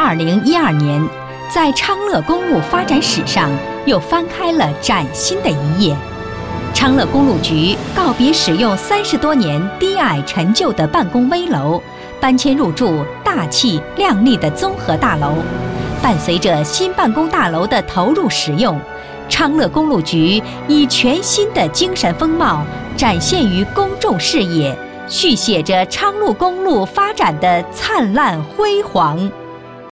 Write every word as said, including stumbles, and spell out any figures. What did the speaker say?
二零一二年，在昌乐公路发展史上又翻开了崭新的一页。昌乐公路局告别使用三十多年低矮陈旧的办公危楼，搬迁入住大气亮丽的综合大楼。伴随着新办公大楼的投入使用，昌乐公路局以全新的精神风貌展现于公众视野，续写着昌路公路发展的灿烂辉煌。